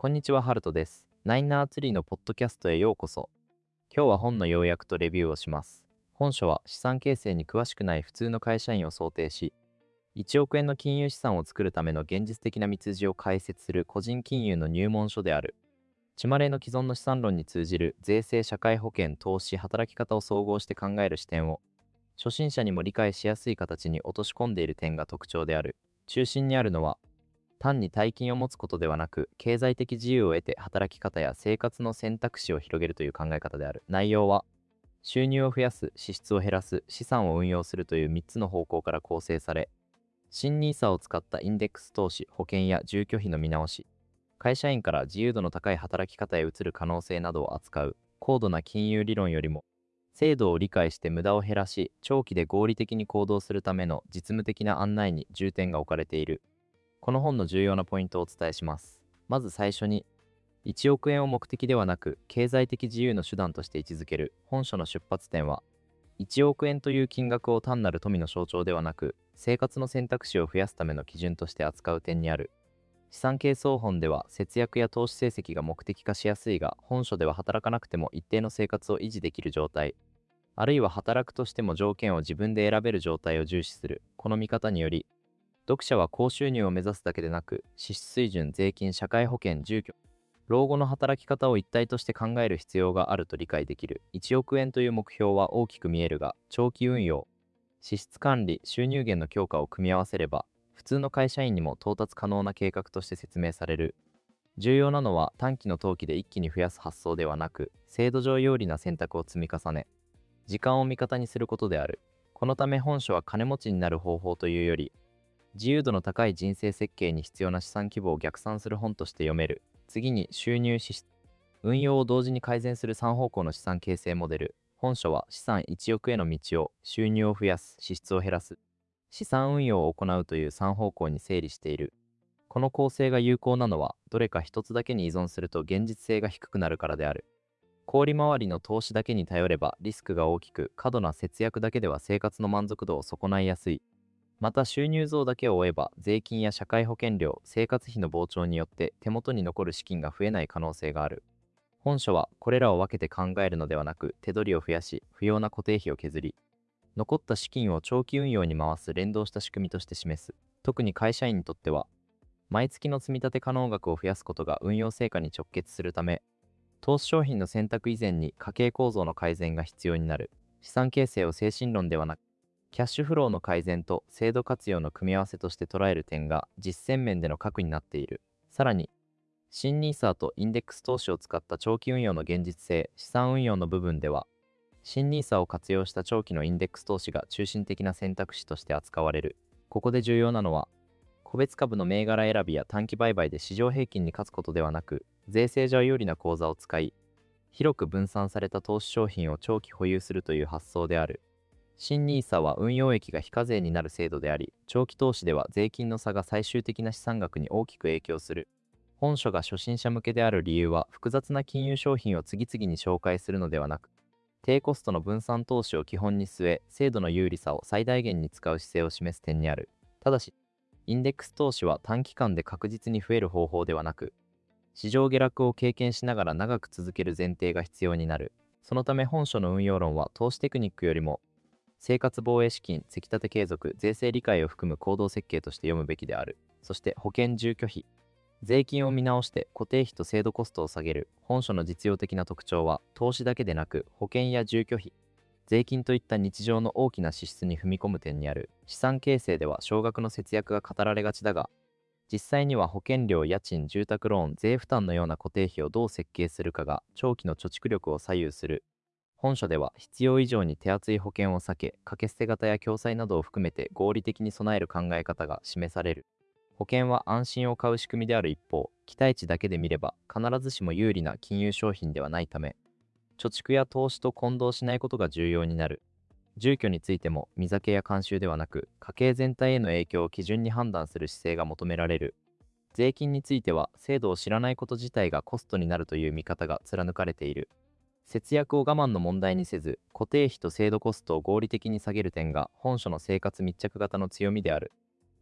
こんにちは、ハルトです。ナイナーツリーのポッドキャストへようこそ。今日は本の要約とレビューをします。本書は資産形成に詳しくない普通の会社員を想定し、1億円の金融資産を作るための現実的な道筋を解説する個人金融の入門書である。チマレーの既存の資産論に通じる税制、社会保険、投資、働き方を総合して考える視点を、初心者にも理解しやすい形に落とし込んでいる点が特徴である。中心にあるのは、単に大金を持つことではなく、経済的自由を得て働き方や生活の選択肢を広げるという考え方である。内容は、収入を増やす、支出を減らす、資産を運用するという3つの方向から構成され、新ニーサを使ったインデックス投資、保険や住居費の見直し、会社員から自由度の高い働き方へ移る可能性などを扱う高度な金融理論よりも、制度を理解して無駄を減らし、長期で合理的に行動するための実務的な案内に重点が置かれている。この本の重要なポイントをお伝えします。まず最初に、1億円を目的ではなく、経済的自由の手段として位置づける本書の出発点は、1億円という金額を単なる富の象徴ではなく、生活の選択肢を増やすための基準として扱う点にある。資産形成本では節約や投資成績が目的化しやすいが、本書では働かなくても一定の生活を維持できる状態、あるいは働くとしても条件を自分で選べる状態を重視する。この見方により、読者は高収入を目指すだけでなく、支出水準、税金、社会保険、住居、老後の働き方を一体として考える必要があると理解できる。1億円という目標は大きく見えるが、長期運用、支出管理、収入源の強化を組み合わせれば、普通の会社員にも到達可能な計画として説明される。重要なのは短期の投機で一気に増やす発想ではなく、制度上有利な選択を積み重ね、時間を味方にすることである。このため本書は金持ちになる方法というより、自由度の高い人生設計に必要な資産規模を逆算する本として読める。次に収入、支出、運用を同時に改善する3方向の資産形成モデル。本書は資産1億への道を、収入を増やす、支出を減らす、資産運用を行うという3方向に整理している。この構成が有効なのは、どれか一つだけに依存すると現実性が低くなるからである。氷回りの投資だけに頼ればリスクが大きく、過度な節約だけでは生活の満足度を損ないやすい。また収入増だけを追えば税金や社会保険料、生活費の膨張によって手元に残る資金が増えない可能性がある。本書はこれらを分けて考えるのではなく、手取りを増やし、不要な固定費を削り、残った資金を長期運用に回す連動した仕組みとして示す。特に会社員にとっては、毎月の積立可能額を増やすことが運用成果に直結するため、投資商品の選択以前に家計構造の改善が必要になる。資産形成を精神論ではなく、キャッシュフローの改善と制度活用の組み合わせとして捉える点が実践面での核になっている。さらに、新ニーサーとインデックス投資を使った長期運用の現実性、資産運用の部分では、新ニーサを活用した長期のインデックス投資が中心的な選択肢として扱われる。ここで重要なのは、個別株の銘柄選びや短期売買で市場平均に勝つことではなく、税制上有利な口座を使い、広く分散された投資商品を長期保有するという発想である。新ニーサは運用益が非課税になる制度であり、長期投資では税金の差が最終的な資産額に大きく影響する。本書が初心者向けである理由は、複雑な金融商品を次々に紹介するのではなく、低コストの分散投資を基本に据え、制度の有利さを最大限に使う姿勢を示す点にある。ただし、インデックス投資は短期間で確実に増える方法ではなく、市場下落を経験しながら長く続ける前提が必要になる。そのため本書の運用論は投資テクニックよりも、生活防衛資金、積立継続、税制理解を含む行動設計として読むべきである。そして保険住居費、税金を見直して固定費と制度コストを下げる。本書の実用的な特徴は、投資だけでなく保険や住居費、税金といった日常の大きな支出に踏み込む点にある。資産形成では少額の節約が語られがちだが、実際には保険料、家賃、住宅ローン、税負担のような固定費をどう設計するかが長期の貯蓄力を左右する。本書では必要以上に手厚い保険を避け、掛け捨て型や共済などを含めて合理的に備える考え方が示される。保険は安心を買う仕組みである一方、期待値だけで見れば必ずしも有利な金融商品ではないため、貯蓄や投資と混同しないことが重要になる。住居についても、見酒や慣習ではなく、家計全体への影響を基準に判断する姿勢が求められる。税金については、制度を知らないこと自体がコストになるという見方が貫かれている。節約を我慢の問題にせず、固定費と制度コストを合理的に下げる点が本書の生活密着型の強みである。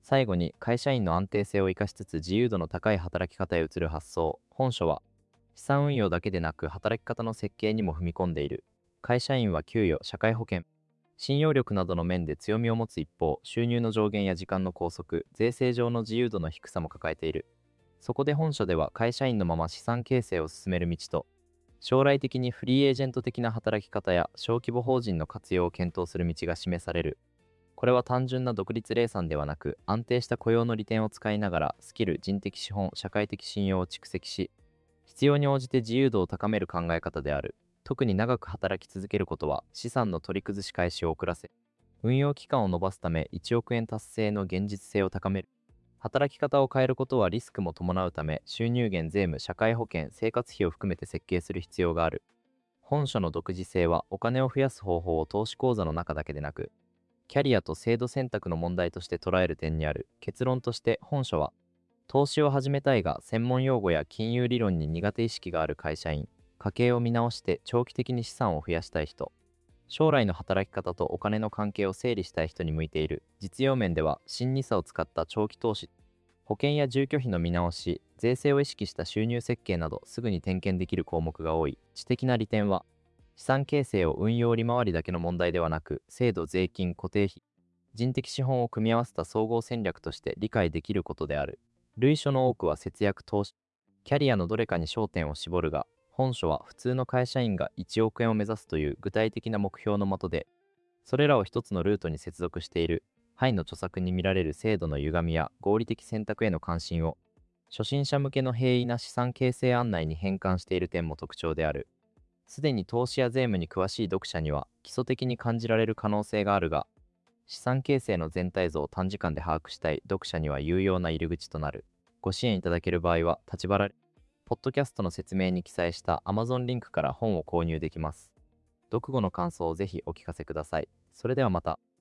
最後に、会社員の安定性を生かしつつ自由度の高い働き方へ移る発想。本書は、資産運用だけでなく働き方の設計にも踏み込んでいる。会社員は給与、社会保険、信用力などの面で強みを持つ一方、収入の上限や時間の拘束、税制上の自由度の低さも抱えている。そこで本書では会社員のまま資産形成を進める道と、将来的にフリーエージェント的な働き方や小規模法人の活用を検討する道が示される。これは単純な独立零散ではなく、安定した雇用の利点を使いながら、スキル、人的資本、社会的信用を蓄積し、必要に応じて自由度を高める考え方である。特に長く働き続けることは、資産の取り崩し開始を遅らせ、運用期間を延ばすため1億円達成の現実性を高める。働き方を変えることはリスクも伴うため、収入源、税務、社会保険、生活費を含めて設計する必要がある。本書の独自性は、お金を増やす方法を投資口座の中だけでなく、キャリアと制度選択の問題として捉える点にある。結論として本書は、投資を始めたいが専門用語や金融理論に苦手意識がある会社員、家計を見直して長期的に資産を増やしたい人、将来の働き方とお金の関係を整理したい人に向いている。実用面では、新ニサを使った長期投資、保険や住居費の見直し、税制を意識した収入設計などすぐに点検できる項目が多い。知的な利点は、資産形成を運用利回りだけの問題ではなく、制度、税金、固定費、人的資本を組み合わせた総合戦略として理解できることである。類書の多くは節約、投資、キャリアのどれかに焦点を絞るが、本書は普通の会社員が1億円を目指すという具体的な目標のもとで、それらを一つのルートに接続している。ハイの著作に見られる制度の歪みや合理的選択への関心を、初心者向けの平易な資産形成案内に変換している点も特徴である。すでに投資や税務に詳しい読者には基礎的に感じられる可能性があるが、資産形成の全体像を短時間で把握したい読者には有用な入り口となる。ご支援いただける場合は、立花ポッドキャストの説明に記載した Amazon リンクから本を購入できます。読後の感想をぜひお聞かせください。それではまた。